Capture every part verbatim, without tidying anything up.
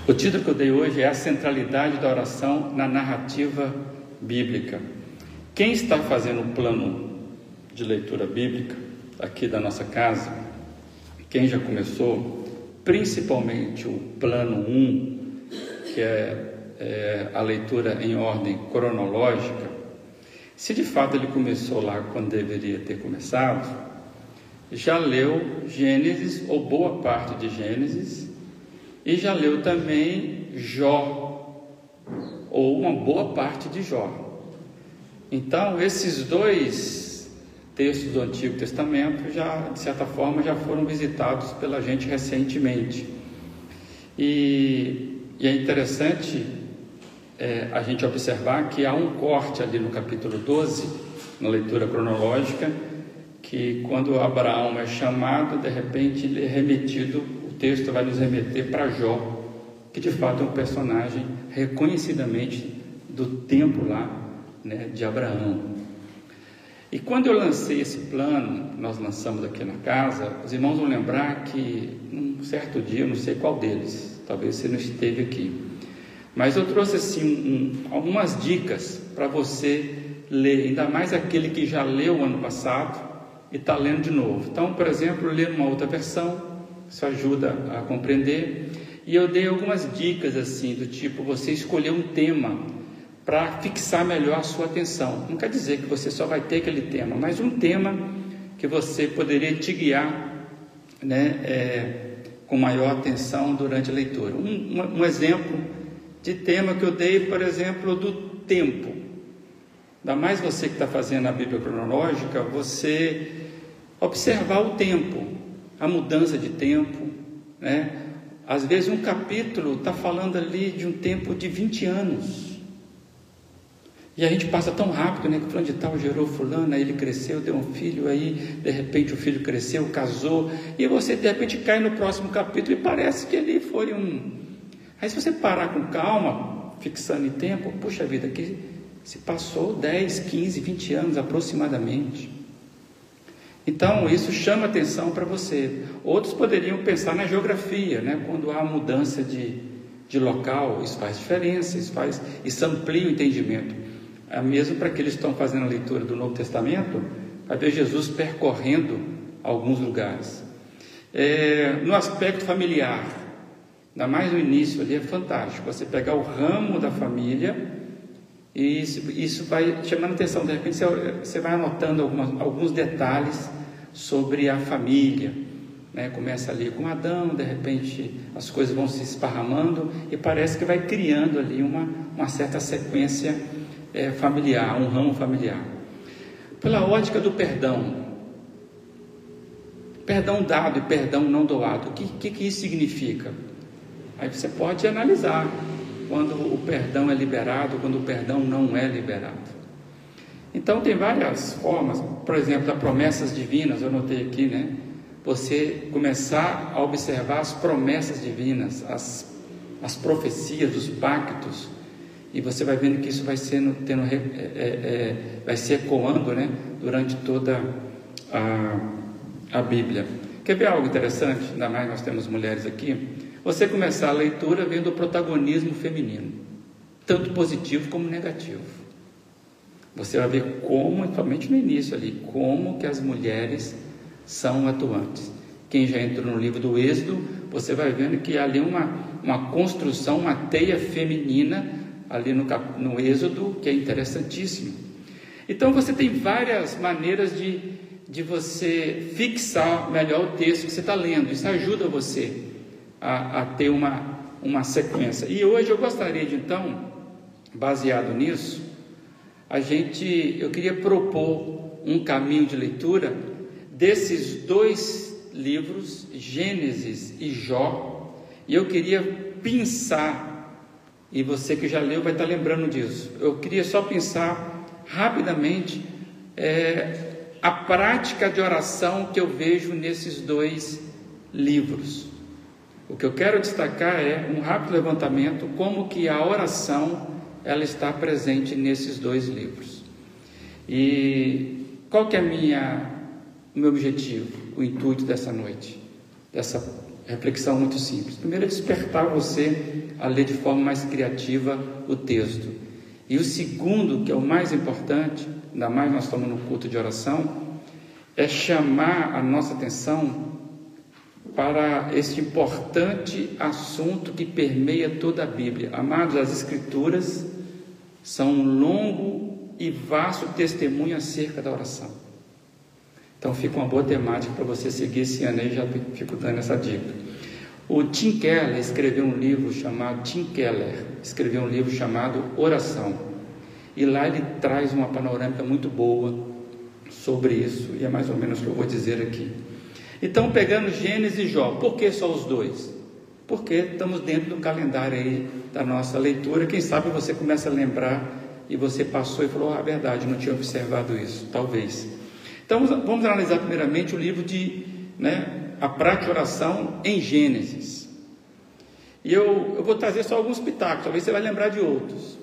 O título que eu dei hoje é a centralidade da oração na narrativa bíblica. Quem está fazendo o plano de leitura bíblica aqui da nossa casa, quem já começou, principalmente o plano um, que é, é a leitura em ordem cronológica, se de fato ele começou lá quando deveria ter começado, já leu Gênesis, ou boa parte de Gênesis, e já leu também Jó, ou uma boa parte de Jó. Então, esses dois textos do Antigo Testamento, já, de certa forma, já foram visitados pela gente recentemente. E, e é interessante é, a gente observar que há um corte ali no capítulo doze, na leitura cronológica, que quando Abraão é chamado, de repente ele é remetido, o texto vai nos remeter para Jó, que de fato é um personagem reconhecidamente do tempo lá, né, de Abraão. E quando eu lancei esse plano, nós lançamos aqui na casa, os irmãos vão lembrar que um certo dia, eu não sei qual deles, talvez você não esteve aqui, mas eu trouxe assim um, algumas dicas para você ler, ainda mais aquele que já leu o ano passado e está lendo de novo. Então, por exemplo, ler uma outra versão, isso ajuda a compreender. E eu dei algumas dicas assim, do tipo, você escolher um tema para fixar melhor a sua atenção. Não quer dizer que você só vai ter aquele tema, mas um tema que você poderia te guiar, né, é, com maior atenção durante a leitura. Um, um, um exemplo de tema que eu dei, por exemplo, do tempo. Ainda mais você que está fazendo a Bíblia cronológica, você observar o tempo, a mudança de tempo, né? Às vezes um capítulo está falando ali de um tempo de vinte anos, e a gente passa tão rápido, né? Que fulano de tal gerou fulano, aí ele cresceu, deu um filho, aí de repente o filho cresceu, casou, e você de repente cai no próximo capítulo e parece que ali foi um... Aí se você parar com calma, fixando em tempo, puxa vida, aqui se passou dez, quinze, vinte anos aproximadamente. Então isso chama atenção para você. Outros poderiam pensar na geografia, né? Quando há mudança de, de local, isso faz diferença, isso, faz, isso amplia o entendimento. É mesmo para aqueles que estão fazendo a leitura do Novo Testamento, vai ver Jesus percorrendo alguns lugares. É, no aspecto familiar, ainda mais no início ali, é fantástico você pegar o ramo da família. E isso, isso vai chamando atenção, de repente você, você vai anotando algumas, alguns detalhes sobre a família, né? Começa ali com Adão, de repente as coisas vão se esparramando e parece que vai criando ali uma, uma certa sequência é, familiar, um ramo familiar. Pela ótica do perdão, perdão dado e perdão não doado, o que, que, que isso significa? Aí você pode analisar quando o perdão é liberado, quando o perdão não é liberado. Então tem várias formas, por exemplo, das promessas divinas, eu notei aqui, né? Você começar a observar as promessas divinas, as, as profecias, os pactos, e você vai vendo que isso vai sendo, tendo, é, é, vai se ecoando, né? Durante toda a, a Bíblia. Quer ver algo interessante? Ainda mais nós temos mulheres aqui. Você começar a leitura vendo o protagonismo feminino, tanto positivo como negativo. Você vai ver como, principalmente no início ali, como que as mulheres são atuantes. Quem já entrou no livro do Êxodo, você vai vendo que há ali uma, uma construção, uma teia feminina ali no, no Êxodo, que é interessantíssimo. Então você tem várias maneiras de, de você fixar melhor o texto que você está lendo. Isso ajuda você A, a ter uma, uma sequência. E hoje eu gostaria de, então, baseado nisso, a gente, eu queria propor um caminho de leitura desses dois livros, Gênesis e Jó, e eu queria pensar, e você que já leu vai estar lembrando disso, eu queria só pensar rapidamente é, a prática de oração que eu vejo nesses dois livros. O que eu quero destacar é um rápido levantamento, como que a oração ela está presente nesses dois livros. E qual que é a minha, o meu objetivo, o intuito dessa noite, dessa Reflexão muito simples. Primeiro é despertar você a ler de forma mais criativa o texto. E o segundo, que é o mais importante, ainda mais nós estamos no culto de oração, é chamar a nossa atenção para este importante assunto que permeia toda a Bíblia. Amados, as Escrituras são um longo e vasto testemunho acerca da oração. Então fica uma boa temática para você seguir esse ano aí, já fico dando essa dica. O Tim Keller escreveu um livro chamado, Tim Keller escreveu um livro chamado Oração. E lá ele traz uma panorâmica muito boa sobre isso, e é mais ou menos o que eu vou dizer aqui. Então, pegando Gênesis e Jó, por que só os dois? Porque estamos dentro do calendário aí da nossa leitura. Quem sabe você começa a lembrar e você passou e falou, ah, verdade, não tinha observado isso, talvez. Então, vamos analisar primeiramente o livro de, né, a prática de oração em Gênesis. E eu, eu vou trazer só alguns pitacos, talvez você vai lembrar de outros.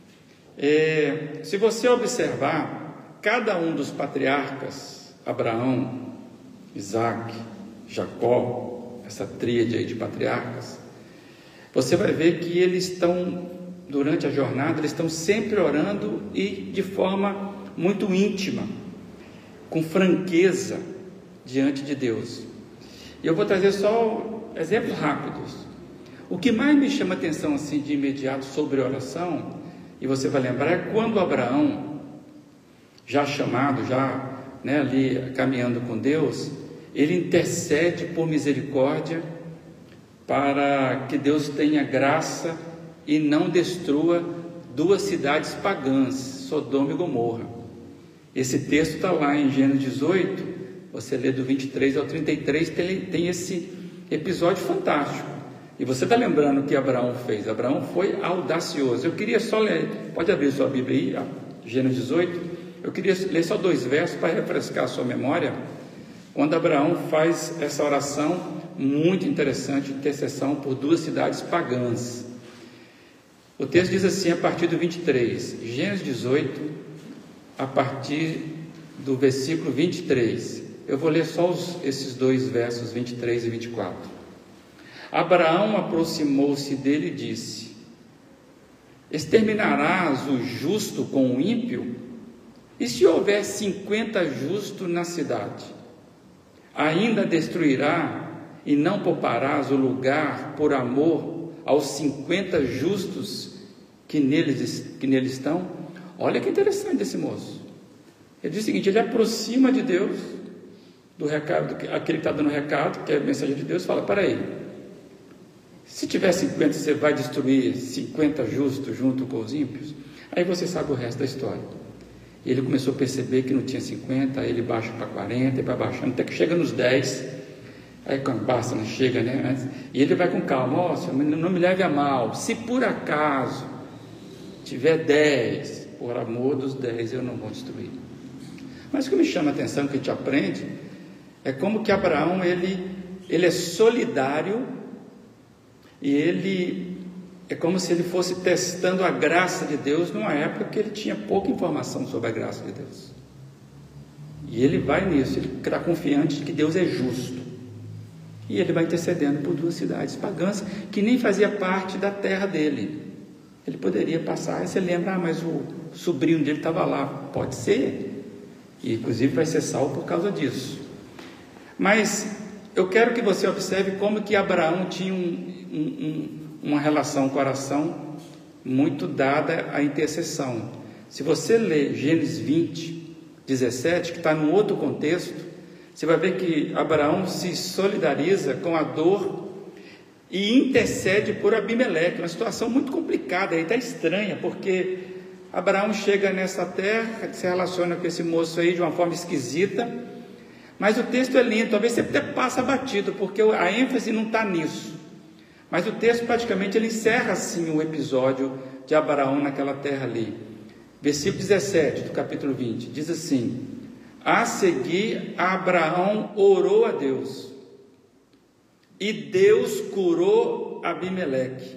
É, se você observar, cada um dos patriarcas, Abraão, Isaac, Jacó, essa tríade aí de patriarcas, você vai ver que eles estão, durante a jornada, eles estão sempre orando e de forma muito íntima, com franqueza diante de Deus. E eu vou trazer só exemplos rápidos. O que mais me chama a atenção assim de imediato sobre oração, e você vai lembrar, é quando Abraão, já chamado, já né, ali caminhando com Deus, ele intercede por misericórdia para que Deus tenha graça e não destrua duas cidades pagãs, Sodoma e Gomorra. Esse texto está lá em Gênesis dezoito, você lê do vinte e três ao trinta e três, tem, tem esse episódio fantástico. E você está lembrando o que Abraão fez? Abraão foi audacioso. Eu queria só ler, pode abrir sua Bíblia aí, Gênesis dezoito, eu queria ler só dois versos para refrescar a sua memória, quando Abraão faz essa oração muito interessante, intercessão por duas cidades pagãs. O texto diz assim, a partir do vinte e três, Gênesis dezoito, a partir do versículo vinte e três, eu vou ler só os, esses dois versos, vinte e três e vinte e quatro. Abraão aproximou-se dele e disse, exterminarás o justo com o ímpio? E se houver cinquenta justos na cidade, ainda destruirá e não pouparás o lugar por amor aos cinquenta justos que neles, que neles estão? Olha que interessante esse moço. Ele diz o seguinte, ele aproxima de Deus, do recado, aquele que está dando recado, que é a mensagem de Deus, fala, para aí, se tiver cinquenta, você vai destruir cinquenta justos junto com os ímpios? Aí você sabe o resto da história. Ele começou a perceber que não tinha cinquenta, aí ele baixa para quarenta, e vai baixando, até que chega nos dez, aí quando basta, não chega, né? E ele vai com calma, ó, oh, não me leve a mal, se por acaso tiver dez, por amor dos dez eu não vou destruir. Mas o que me chama a atenção, que a gente aprende, é como que Abraão, ele, ele é solidário, e ele é como se ele fosse testando a graça de Deus numa época que ele tinha pouca informação sobre a graça de Deus. E ele vai nisso, ele está confiante de que Deus é justo. E ele vai intercedendo por duas cidades pagãs que nem fazia parte da terra dele. Ele poderia passar, e você lembra, ah, mas o sobrinho dele estava lá. Pode ser, e inclusive vai ser salvo por causa disso. Mas eu quero que você observe como que Abraão tinha um, um, um, uma relação com a oração muito dada à intercessão. Se você ler Gênesis vinte, dezessete, que está num outro contexto, você vai ver que Abraão se solidariza com a dor e intercede por Abimeleque, uma situação muito complicada, e até estranha, porque Abraão chega nessa terra, se relaciona com esse moço aí de uma forma esquisita, mas o texto é lindo, talvez você até passa batido, porque a ênfase não está nisso, mas o texto praticamente ele encerra assim o episódio de Abraão naquela terra ali. Versículo dezessete do capítulo vinte, diz assim, a seguir Abraão orou a Deus, e Deus curou Abimeleque,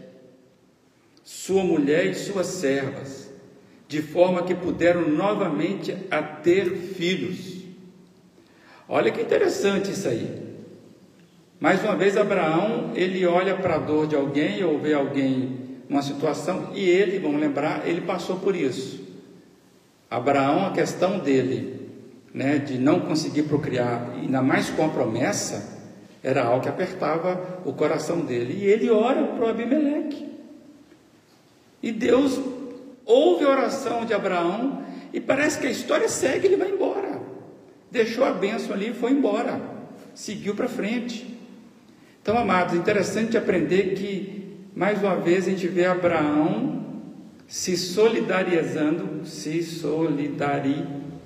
sua mulher e suas servas, de forma que puderam novamente a ter filhos. Olha que interessante isso aí. Mais uma vez, Abraão, ele olha para a dor de alguém, ou vê alguém numa situação, e ele, vamos lembrar, ele passou por isso. Abraão, a questão dele, né, de não conseguir procriar, ainda mais com a promessa, era algo que apertava o coração dele. E ele ora para o Abimeleque. E Deus ouve a oração de Abraão, e parece que a história segue, ele vai embora. Deixou a bênção ali e foi embora. Seguiu para frente. Então, amados, interessante aprender que, mais uma vez, a gente vê Abraão se solidarizando, se solidari...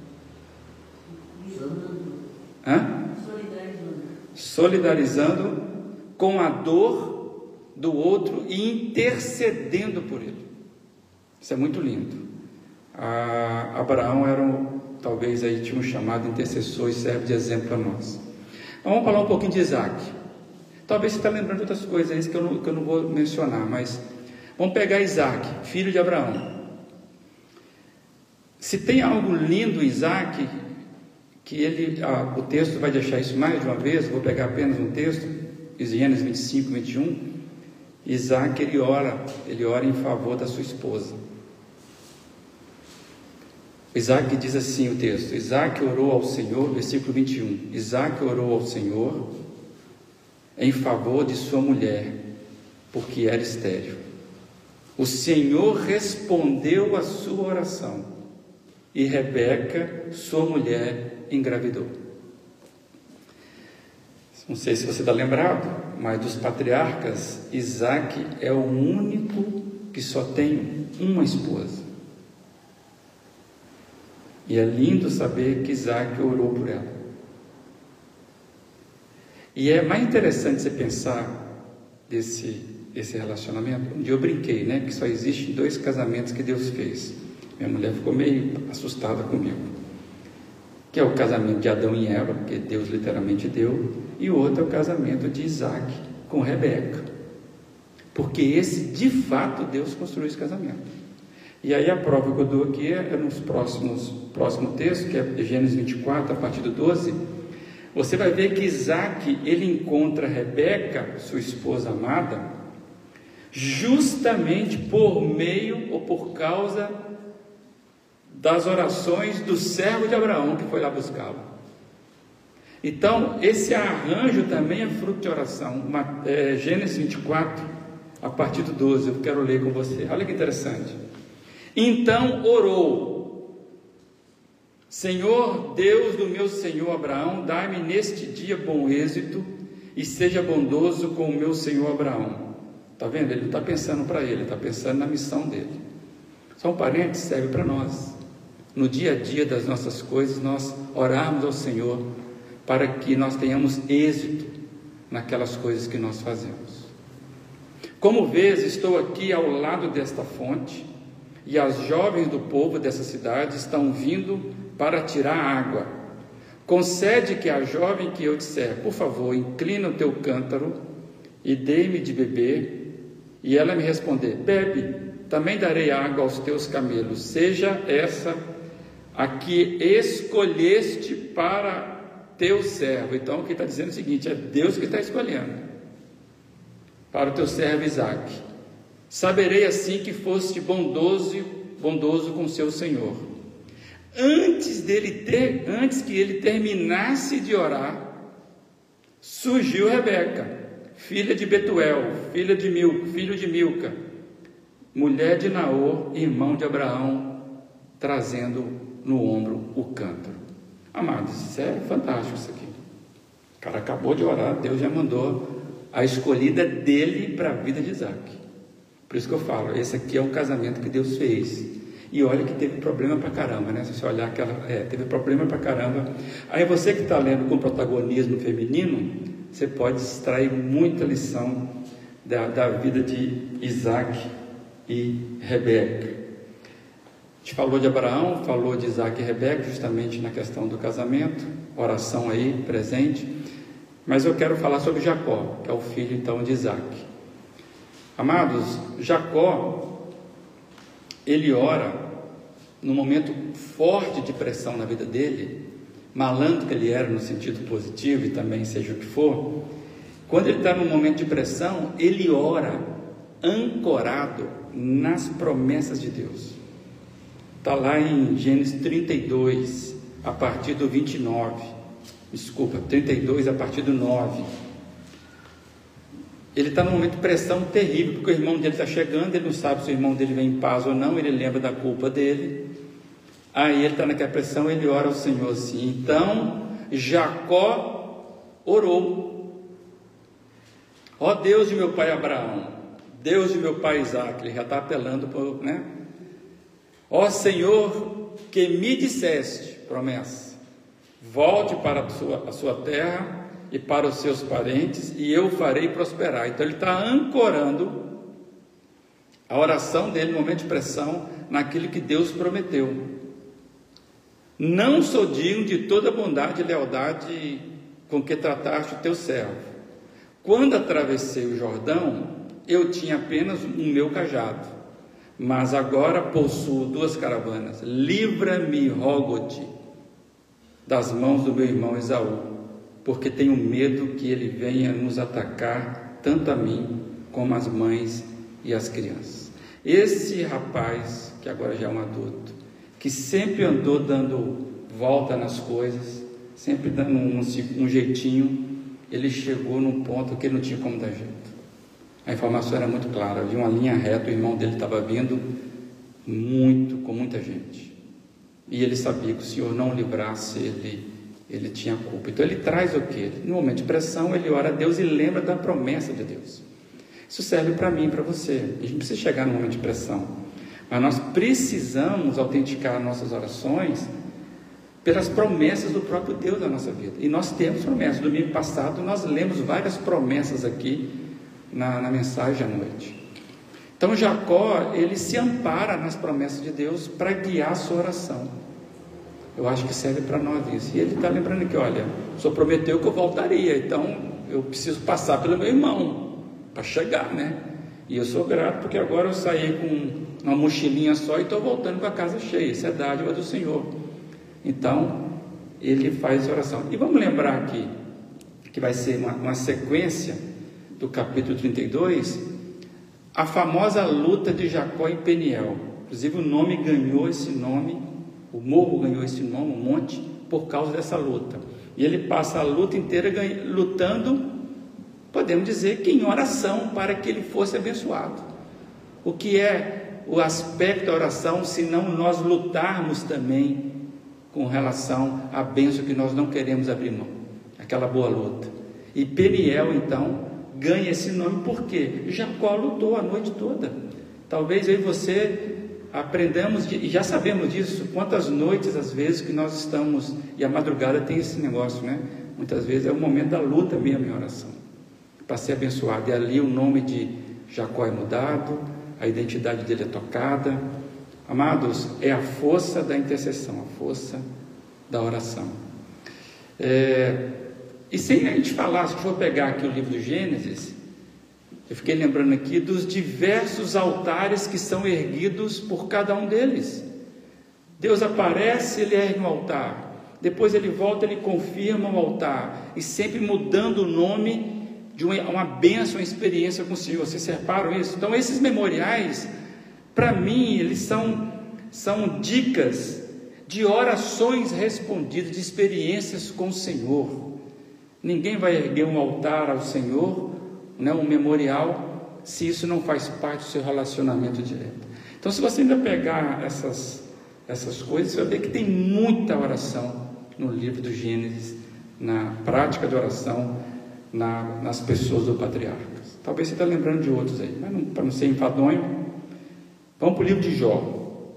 Hã? Solidarizando. Solidarizando com a dor do outro e intercedendo por ele. Isso é muito lindo. Ah, Abraão era um, talvez aí tinha um chamado intercessor e serve de exemplo para nós. Então, vamos falar um pouquinho de Isaac. Talvez você está lembrando de outras coisas que eu, não, que eu não vou mencionar, mas vamos pegar Isaac, filho de Abraão. Se tem algo lindo em Isaac, que ele, ah, o texto vai deixar isso mais de uma vez, vou pegar apenas um texto, Gênesis vinte e cinco, vinte e um. Isaac, ele ora, ele ora em favor da sua esposa. Isaac diz assim o texto: Isaac orou ao Senhor, versículo vinte e um. Isaac orou ao Senhor em favor de sua mulher, porque era estéril. O Senhor respondeu a sua oração, e Rebeca, sua mulher, engravidou. Não sei se você está lembrado, mas dos patriarcas, Isaac é o único que só tem uma esposa. E é lindo saber que Isaac orou por ela. E é mais interessante você pensar desse, desse relacionamento. Um dia eu brinquei, né, que só existem dois casamentos que Deus fez. Minha mulher ficou meio assustada comigo. Que é o casamento de Adão e Eva, que Deus literalmente deu, e o outro é o casamento de Isaac com Rebeca. Porque esse, de fato, Deus construiu esse casamento. E aí a prova que eu dou aqui é nos próximos próximo texto, que é Gênesis vinte e quatro, a partir do doze. Você vai ver que Isaac, ele encontra Rebeca, sua esposa amada, justamente por meio ou por causa das orações do servo de Abraão, que foi lá buscá-lo. Então, esse arranjo também é fruto de oração. Uma, é, Gênesis vinte e quatro, a partir do doze, eu quero ler com você. Olha que interessante. Então orou: Senhor, Deus do meu senhor Abraão, dai-me neste dia bom êxito e seja bondoso com o meu senhor Abraão. Está vendo? Ele não está pensando para ele, ele está pensando na missão dele. Só um parênteses, serve para nós. No dia a dia das nossas coisas, nós orarmos ao Senhor para que nós tenhamos êxito naquelas coisas que nós fazemos. Como vês, estou aqui ao lado desta fonte, e as jovens do povo dessa cidade estão vindo para tirar água. Concede que a jovem que eu disser, por favor, inclina o teu cântaro e dê-me de beber, e ela me responder, bebe, também darei água aos teus camelos, seja essa a que escolheste para teu servo. Então, o que está dizendo é o seguinte, é Deus que está escolhendo para o teu servo Isaac. Saberei assim que foste bondoso, bondoso com seu senhor. Antes dele ter, antes que ele terminasse de orar, surgiu Rebeca, filha de Betuel, filha de Mil, filho de Milca, mulher de Naor, irmão de Abraão, trazendo no ombro o cântaro. Amados, isso é fantástico isso aqui. O cara acabou de orar, Deus já mandou a escolhida dele para a vida de Isaac. Por isso que eu falo, esse aqui é um casamento que Deus fez. E olha que teve problema pra caramba, né? Se você olhar aquela, é, teve problema pra caramba. Aí você que está lendo com protagonismo feminino, você pode extrair muita lição da, da vida de Isaac e Rebeca. A gente falou de Abraão, falou de Isaac e Rebeca, justamente na questão do casamento, oração aí presente. Mas eu quero falar sobre Jacó, que é o filho então de Isaac. Amados, Jacó, ele ora num momento forte de pressão na vida dele, malandro que ele era no sentido positivo e também seja o que for, Quando ele está num momento de pressão, ele ora ancorado nas promessas de Deus. Está lá em Gênesis trinta e dois, a partir do vinte e nove. Desculpa, trinta e dois a partir do nove. Ele está num momento de pressão terrível, porque o irmão dele está chegando, ele não sabe se o irmão dele vem em paz ou não, ele lembra da culpa dele. Aí ele está naquela pressão, ele ora ao Senhor assim. Então Jacó orou: ó Deus de meu pai Abraão, Deus de meu pai Isaque, ele já está apelando, por, né? Ó Senhor, que me disseste, promessa, volte para a sua, a sua terra e para os seus parentes, e eu farei prosperar. Então ele está ancorando a oração dele no momento de pressão naquilo que Deus prometeu. Não sou digno de toda bondade e lealdade com que trataste o teu servo. Quando atravessei o Jordão, eu tinha apenas o meu cajado, mas agora possuo duas caravanas. Livra-me, rogo-te, das mãos do meu irmão Esaú, porque tenho medo que ele venha nos atacar, tanto a mim como as mães e as crianças. Esse rapaz, que agora já é um adulto, que sempre andou dando volta nas coisas, sempre dando um, um jeitinho, ele chegou num ponto que ele não tinha como dar jeito. A informação era muito clara, havia uma linha reta, o irmão dele estava vindo muito, com muita gente, e ele sabia que o Senhor não o livrasse, ele, ele tinha culpa. Então ele traz o quê? No momento de pressão, ele ora a Deus e lembra da promessa de Deus. Isso serve para mim e para você. A gente não precisa chegar no momento de pressão, mas nós precisamos autenticar nossas orações pelas promessas do próprio Deus na nossa vida. E nós temos promessas. Domingo passado nós lemos várias promessas aqui na, na mensagem à noite. Então Jacó, ele se ampara nas promessas de Deus para guiar a sua oração. Eu acho que serve para nós isso. E ele está lembrando aqui, olha, o Senhor prometeu que eu voltaria, então eu preciso passar pelo meu irmão para chegar, né? E eu sou grato porque agora eu saí com uma mochilinha só e estou voltando com a casa cheia. Isso é dádiva do Senhor. Então ele faz oração. E vamos lembrar aqui que vai ser uma, uma sequência do capítulo trinta e dois, a famosa luta de Jacó em Peniel. Inclusive o nome ganhou esse nome, o morro ganhou esse nome, o monte, por causa dessa luta. E ele passa a luta inteira ganha, lutando, podemos dizer que em oração, para que ele fosse abençoado. O que é o aspecto da oração, se não nós lutarmos também com relação à bênção que nós não queremos abrir mão, aquela boa luta. E Peniel então ganha esse nome porque Jacó lutou a noite toda. Talvez eu e você aprendamos, e já sabemos disso, quantas noites às vezes que nós estamos, e a madrugada tem esse negócio, né? Muitas vezes é o momento da luta mesmo em oração, para ser abençoado. E ali o nome de Jacó é mudado, a identidade dele é tocada. Amados, é a força da intercessão, a força da oração. É, e sem a gente falar, se for pegar aqui o livro do Gênesis, eu fiquei lembrando aqui dos diversos altares que são erguidos por cada um deles. Deus aparece, ele ergue um altar, depois ele volta, ele confirma o altar, e sempre mudando o nome de uma, uma bênção, uma experiência com o Senhor. Vocês reparam isso? Então esses memoriais, para mim, eles são, são dicas de orações respondidas, de experiências com o Senhor. Ninguém vai erguer um altar ao Senhor, né, um memorial, se isso não faz parte do seu relacionamento direto. Então, se você ainda pegar essas, essas coisas, você vai ver que tem muita oração no livro do Gênesis, na prática de oração, na, nas pessoas do patriarcas. Talvez você esteja lembrando de outros aí, mas para não ser enfadonho, vamos para o livro de Jó.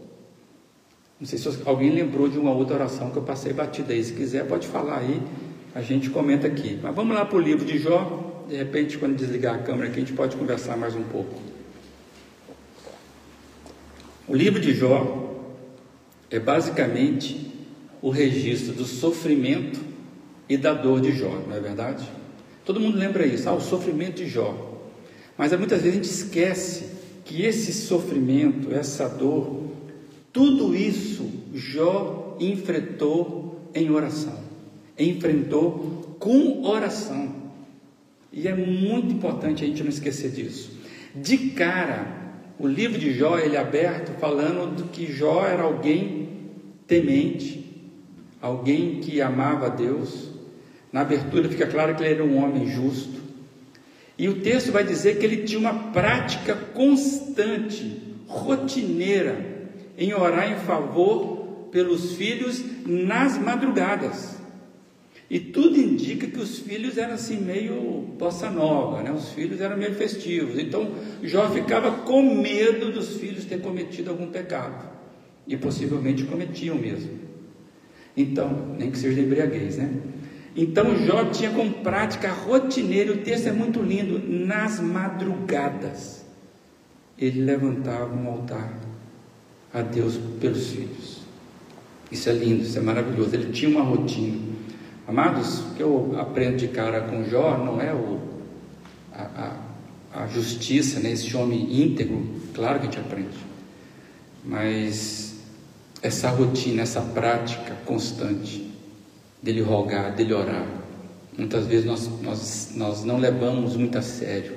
Não sei se alguém lembrou de uma outra oração que eu passei batida aí. Se quiser, pode falar aí, a gente comenta aqui. Mas vamos lá para o livro de Jó. De repente, quando desligar a câmera aqui, a gente pode conversar mais um pouco. O livro de Jó é basicamente o registro do sofrimento e da dor de Jó, não é verdade? Todo mundo lembra isso, ah, o sofrimento de Jó. Mas muitas vezes a gente esquece que esse sofrimento, essa dor, tudo isso Jó enfrentou em oração, enfrentou com oração. E é muito importante a gente não esquecer disso. De cara, o livro de Jó, ele é aberto falando do que Jó era alguém temente, alguém que amava a Deus. Na abertura fica claro que ele era um homem justo. E o texto vai dizer que ele tinha uma prática constante, rotineira, em orar em favor pelos filhos nas madrugadas. E tudo indica que os filhos eram assim meio bossa nova, né? Os filhos eram meio festivos. Então Jó ficava com medo dos filhos terem cometido algum pecado. E possivelmente cometiam mesmo. Então, nem que seja de embriaguez, né? Então Jó tinha como prática rotineira, o texto é muito lindo, nas madrugadas ele levantava um altar a Deus pelos filhos. Isso é lindo, isso é maravilhoso. Ele tinha uma rotina. Amados, o que eu aprendo de cara com Jó não é o, a, a, a justiça, né? Esse homem íntegro, claro que a gente aprende, mas essa rotina, essa prática constante dele rogar, dele orar. Muitas vezes nós, nós, nós não levamos muito a sério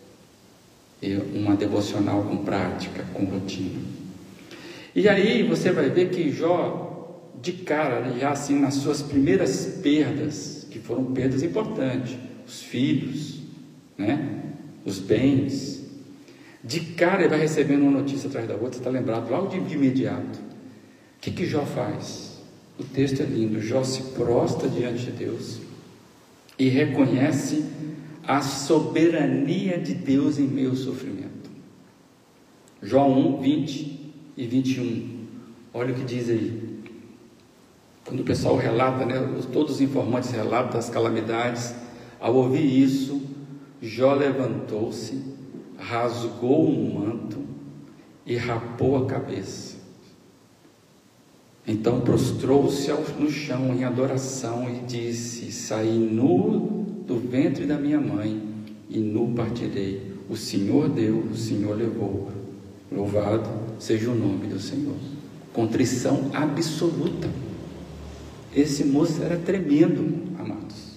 uma devocional com prática, com rotina. E aí você vai ver que Jó, de cara, já assim nas suas primeiras perdas, que foram perdas importantes, os filhos, né? Os bens, de cara ele vai recebendo uma notícia atrás da outra, você está lembrado logo de, de imediato. O que que Jó faz? O texto é lindo. Jó se prostra diante de Deus e reconhece a soberania de Deus em meio ao sofrimento. Jó um, vinte e vinte e um. Olha o que diz aí. Quando o pessoal relata, né, todos os informantes relatam das calamidades, ao ouvir isso, Jó levantou-se, rasgou um manto e rapou a cabeça. Então prostrou-se no chão em adoração e disse: saí nu do ventre da minha mãe e nu partirei. O Senhor deu, o Senhor levou. Louvado seja o nome do Senhor. Contrição absoluta. Esse moço era tremendo, amados.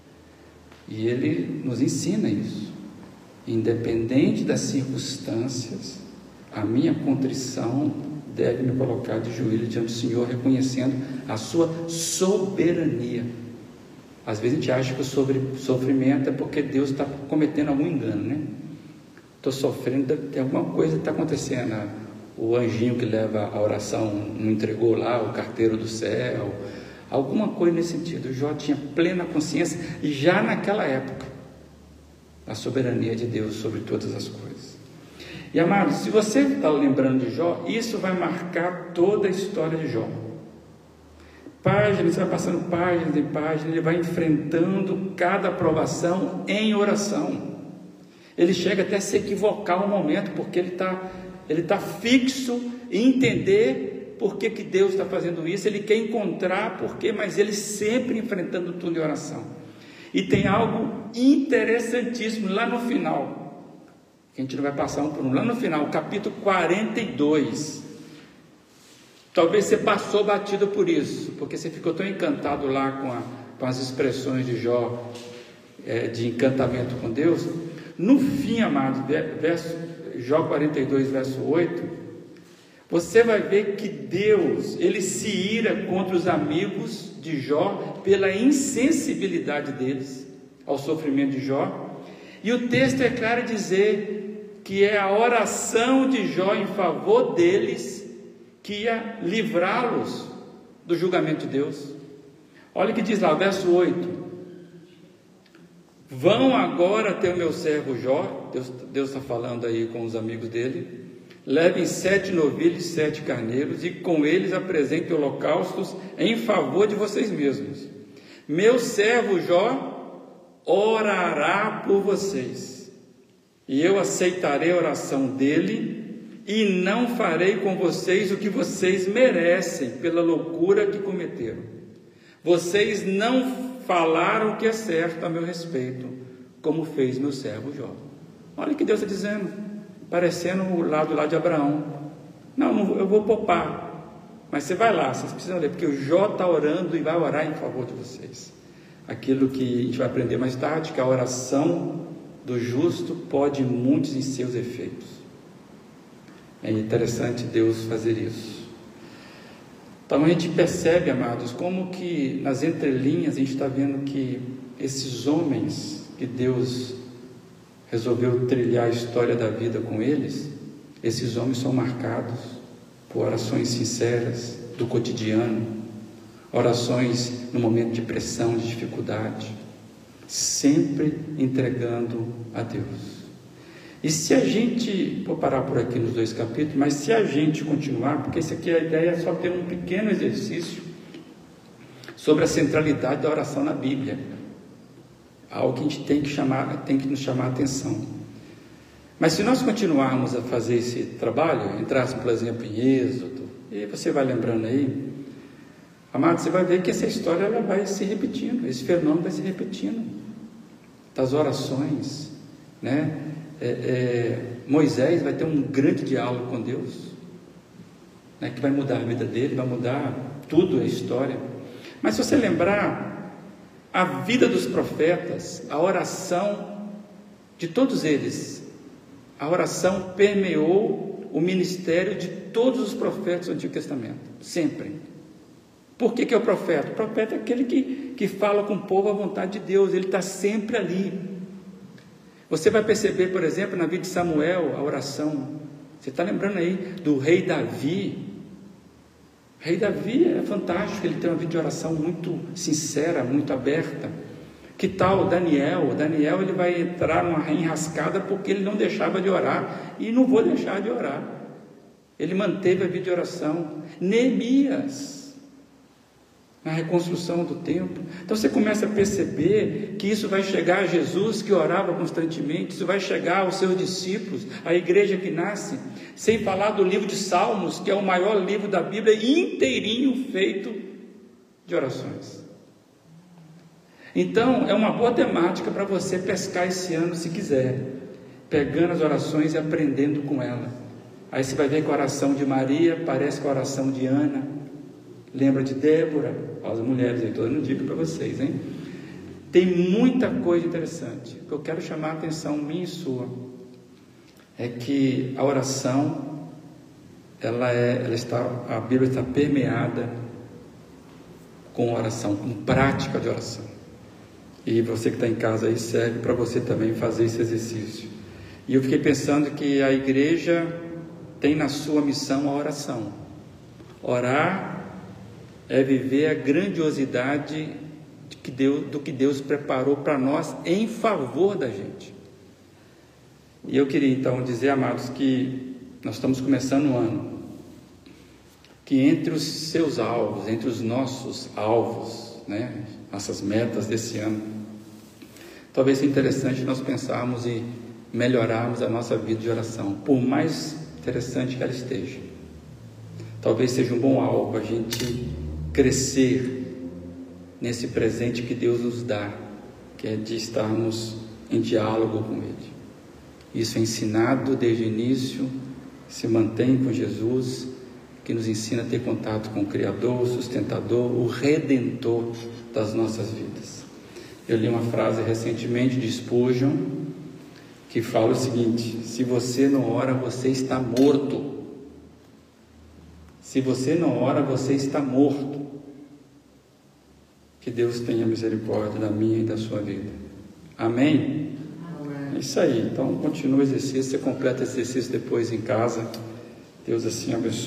E ele nos ensina isso. Independente das circunstâncias, a minha contrição deve me colocar de joelho diante do Senhor, reconhecendo a sua soberania. Às vezes a gente acha que o sofrimento é porque Deus está cometendo algum engano, né? Estou sofrendo, tem alguma coisa que está acontecendo. O anjinho que leva a oração não entregou lá, o carteiro do céu, alguma coisa nesse sentido. Jó tinha plena consciência, já naquela época, da soberania de Deus sobre todas as coisas. E amados, se você está lembrando de Jó, isso vai marcar toda a história de Jó. Páginas, você vai passando páginas e páginas, ele vai enfrentando cada provação em oração. Ele chega até a se equivocar um momento, porque ele está ele tá fixo em entender por que, que Deus está fazendo isso, ele quer encontrar por quê, mas ele sempre enfrentando tudo em oração. E tem algo interessantíssimo lá no final, que a gente não vai passar um por um, lá no final, capítulo quarenta e dois, talvez você passou batido por isso, porque você ficou tão encantado lá com, a, com as expressões de Jó, é, de encantamento com Deus. No fim, amados, verso, Jó quarenta e dois, verso oito, você vai ver que Deus, ele se ira contra os amigos de Jó, pela insensibilidade deles ao sofrimento de Jó, e o texto é claro dizer que é a oração de Jó em favor deles que ia livrá-los do julgamento de Deus. Olha o que diz lá, verso oito: vão agora até o meu servo Jó, Deus, Deus está falando aí com os amigos dele, levem sete novilhos e sete carneiros, e com eles apresentem holocaustos em favor de vocês mesmos. Meu servo Jó orará por vocês, e eu aceitarei a oração dele, e não farei com vocês o que vocês merecem pela loucura que cometeram. Vocês não falaram o que é certo a meu respeito, como fez meu servo Jó. Olha o que Deus está dizendo, parecendo o lado lá de Abraão. Não, não, eu vou poupar, mas você vai lá, vocês precisam ler, porque o Jó está orando e vai orar em favor de vocês. aquilo que a gente vai aprender mais tarde, que a oração do justo pode muitos em seus efeitos. É interessante Deus fazer isso. Então a gente percebe, amados, como que nas entrelinhas a gente está vendo que esses homens que Deus resolveu trilhar a história da vida com eles, esses homens são marcados por orações sinceras do cotidiano, orações no momento de pressão, de dificuldade, sempre entregando a Deus. E se a gente, vou parar por aqui nos dois capítulos, mas se a gente continuar, porque isso aqui a ideia é só ter um pequeno exercício sobre a centralidade da oração na Bíblia, algo que a gente tem que chamar, tem que nos chamar a atenção. Mas se nós continuarmos a fazer esse trabalho, entrasse, por exemplo, em Êxodo, e você vai lembrando aí, amado, você vai ver que essa história ela vai se repetindo, esse fenômeno vai se repetindo, das orações, né? É, é, Moisés vai ter um grande diálogo com Deus, né, que vai mudar a vida dele, vai mudar tudo a história. Mas se você lembrar, a vida dos profetas, a oração de todos eles, a oração permeou o ministério de todos os profetas do Antigo Testamento, sempre. Por que que é o profeta? O profeta é aquele que, que fala com o povo a vontade de Deus, ele está sempre ali. Você vai perceber, por exemplo, na vida de Samuel, a oração. Você está lembrando aí do rei Davi? O rei Davi é fantástico, ele tem uma vida de oração muito sincera, muito aberta. Que tal Daniel? Daniel ele vai entrar numa enrascada porque ele não deixava de orar. E não vou deixar de orar. Ele manteve a vida de oração. Neemias, na reconstrução do templo. Então você começa a perceber que isso vai chegar a Jesus, que orava constantemente, isso vai chegar aos seus discípulos, à igreja que nasce, sem falar do livro de Salmos, que é o maior livro da Bíblia, inteirinho feito de orações. Então é uma boa temática para você pescar esse ano, se quiser, pegando as orações e aprendendo com ela. Aí você vai ver que a oração de Maria parece com a oração de Ana. Lembra de Débora? As mulheres, eu estou dando dica para vocês, hein? Tem muita coisa interessante. O que eu quero chamar a atenção minha e sua é que a oração, ela é, ela está, a Bíblia está permeada com oração, com prática de oração. E você que está em casa aí, serve para você também fazer esse exercício. E eu fiquei pensando que a igreja tem na sua missão a oração. Orar é viver a grandiosidade de que Deus, do que Deus preparou para nós em favor da gente. E eu queria então dizer, amados, que nós estamos começando o ano, que entre os seus alvos, entre os nossos alvos, né, nossas metas desse ano, talvez seja interessante nós pensarmos e melhorarmos a nossa vida de oração, por mais interessante que ela esteja. Talvez seja um bom alvo a gente crescer nesse presente que Deus nos dá, que é de estarmos em diálogo com Ele. Isso é ensinado desde o início, se mantém com Jesus, que nos ensina a ter contato com o Criador, o Sustentador, o Redentor das nossas vidas. Eu li uma frase recentemente de Spurgeon, que fala o seguinte: se você não ora, você está morto. Se você não ora, você está morto. Que Deus tenha misericórdia da minha e da sua vida. Amém? Amém. É isso aí. Então, continua o exercício. Você completa esse exercício depois em casa. Deus assim abençoe.